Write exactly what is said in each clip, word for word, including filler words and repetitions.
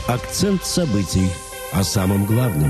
Акцент событий о самом главном.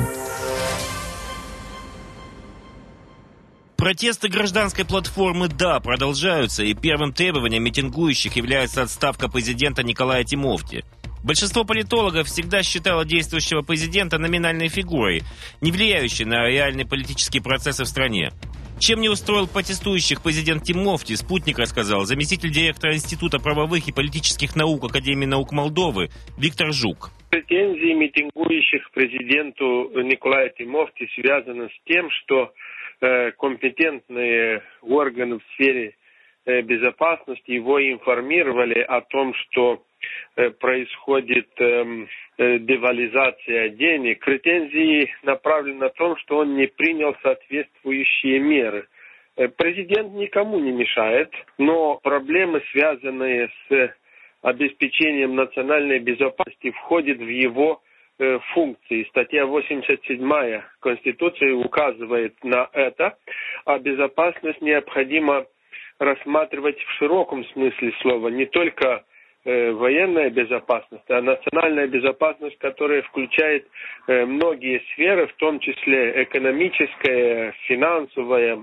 Протесты гражданской платформы «Да» продолжаются, и первым требованием митингующих является отставка президента Николая Тимофти. Большинство политологов всегда считало действующего президента номинальной фигурой, не влияющей на реальные политические процессы в стране. Чем не устроил протестующих президент Тимофти, «Спутник» рассказал заместитель директора Института правовых и политических наук Академии наук Молдовы Виктор Жук. Претензии митингующих президенту Николаю Тимофти связаны с тем, что э, компетентные органы в сфере э, безопасности его информировали о том, что э, происходит э, э, девализация денег. Претензии направлены на то, что он не принял соответствующие меры. Э, президент никому не мешает, но проблемы, связанные с обеспечением национальной безопасности, входит в его э, функции. Статья восемьдесят седьмая Конституции указывает на это, а безопасность необходимо рассматривать в широком смысле слова, не только э, военная безопасность, а национальная безопасность, которая включает э, многие сферы, в том числе экономическая, финансовая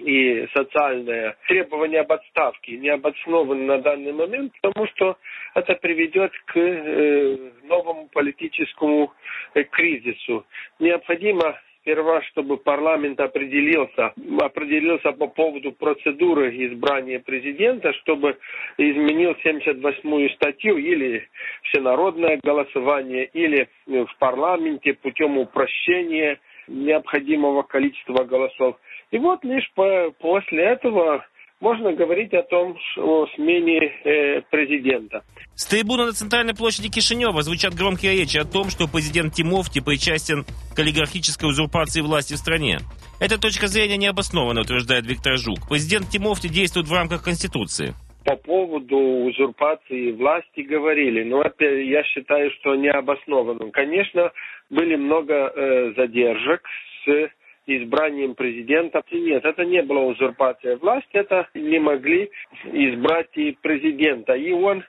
и социальное. Требование об отставке не обосновано на данный момент, потому что это приведет к э, новому политическому э, кризису. Необходимо сперва, чтобы парламент определился, определился по поводу процедуры избрания президента, чтобы изменил семьдесят восьмую статью, или всенародное голосование, или в парламенте путем упрощения необходимого количества голосов. И вот лишь по, после этого можно говорить о том, о смене э, президента. С трибуны на центральной площади Кишинева звучат громкие речи о том, что президент Тимофти причастен к олигархической узурпации власти в стране. Эта точка зрения не обоснована, утверждает Виктор Жук. Президент Тимофти действует в рамках Конституции. По поводу узурпации власти говорили, но это я считаю, что не обоснованно. Конечно, были много э, задержек с избранием президента. Нет, это не была узурпация власти, это не могли избрать и президента. И он,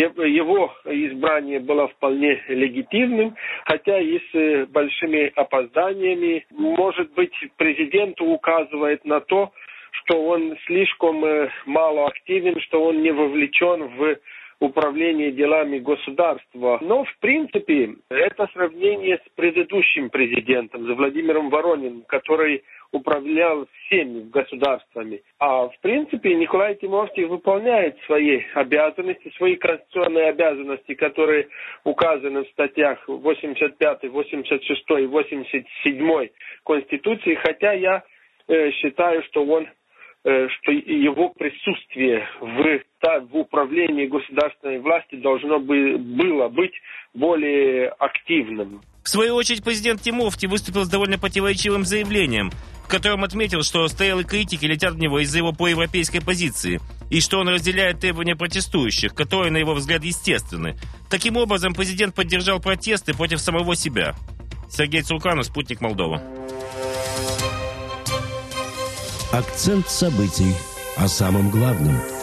его избрание было вполне легитимным, хотя и с большими опозданиями. Может быть, президенту указывает на то, что он слишком мало активен, что он не вовлечен в управление делами государства. Но, в принципе, это сравнение с предыдущим президентом, с Владимиром Ворониным, который управлял всеми государствами. А, в принципе, Николай Тимофти выполняет свои обязанности, свои конституционные обязанности, которые указаны в статьях восемьдесят пятой, восемьдесят шестой и восемьдесят седьмой Конституции, хотя я э, считаю, что он что его присутствие в, в управлении государственной властью должно бы, было быть более активным. В свою очередь, президент Тимофти выступил с довольно противоречивым заявлением, в котором отметил, что стрелы критики летят в него из-за его проевропейской позиции, и что он разделяет требования протестующих, которые, на его взгляд, естественны. Таким образом, президент поддержал протесты против самого себя. Сергей Цурканов, «Спутник Молдова». Акцент событий о самом главном.